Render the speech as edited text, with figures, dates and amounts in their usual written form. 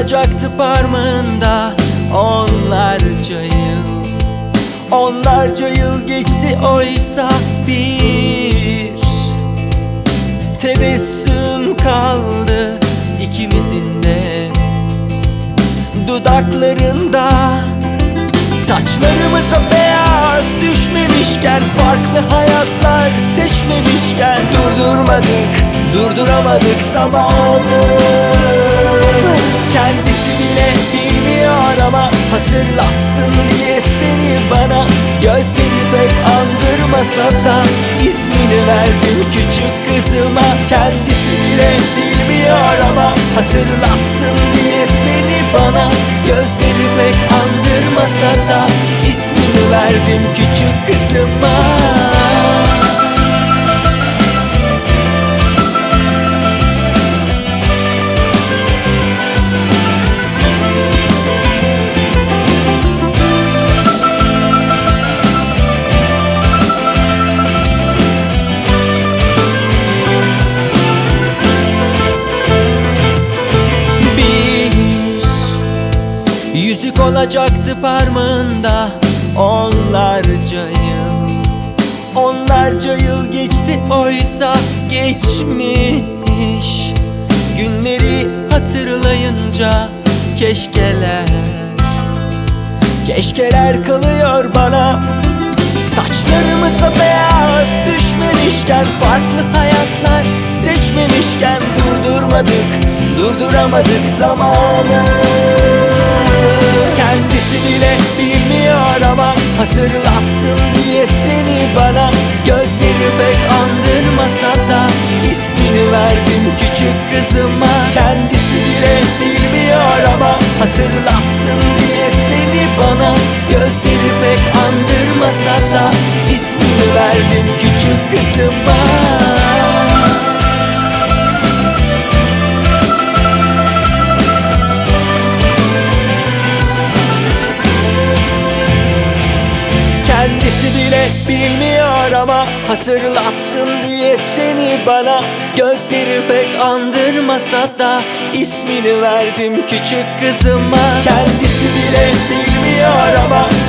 olacaktı parmağında onlarca yıl. Onlarca yıl geçti oysa bir tebessüm kaldı ikimizin de dudaklarında. Saçlarımıza beyaz düşmemişken, farklı hayatlar seçmemişken, durduramadık zamanı. Kendisi bile bilmiyor ama hatırlatsın diye seni bana. Gözleri pek andırmasa da ismini verdim küçük kızıma. Kendisi bile bilmiyor ama hatırlatsın diye seni bana. Gözleri pek andırmasa da ismini verdim küçük kızıma. Yüzük olacaktı parmağında onlarca yıl. Onlarca yıl geçti oysa geçmiş. Günleri hatırlayınca keşkeler kalıyor bana. Saçlarımıza beyaz düşmemişken, farklı hayatlar seçmemişken, durduramadık zamanı. Kendisi bile bilmiyor ama hatırlatsın diye seni bana. Gözleri pek andırmasa da ismini verdim küçük kızıma. Kendisi bile bilmiyor ama hatırlatsın diye seni bana. Gözleri pek andırmasa da ismini verdim küçük kızıma. Kendisi bile bilmiyor ama hatırlatsın diye seni bana. Gözleri pek andırmasa da ismini verdim küçük kızıma. Kendisi bile bilmiyor ama